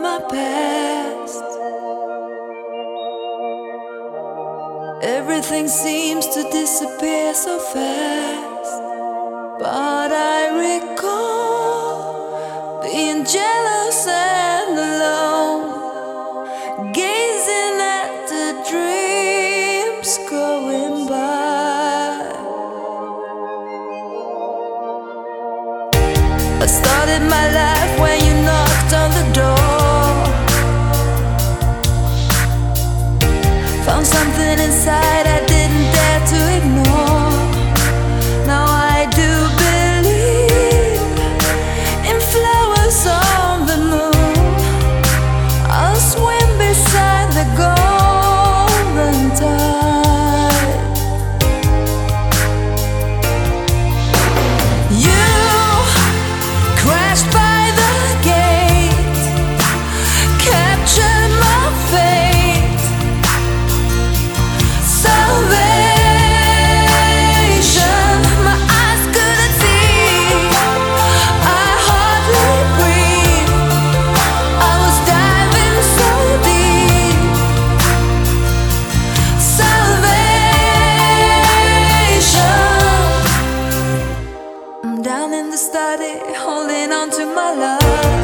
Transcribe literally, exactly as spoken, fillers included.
my past. Everything seems to disappear so fast, but I recall being jealous and alone, gazing at the dreams going by. I started my life when you knocked on the door. Found something inside I didn't dare to ignore. Now I do believe in flowers on the moon. I'll swim beside the golden tide. You crashed by the gate, captured my fate. Salvation, my eyes couldn't see. I hardly breathe. I was diving so deep. Salvation. I'm down in the study, holding on to my love.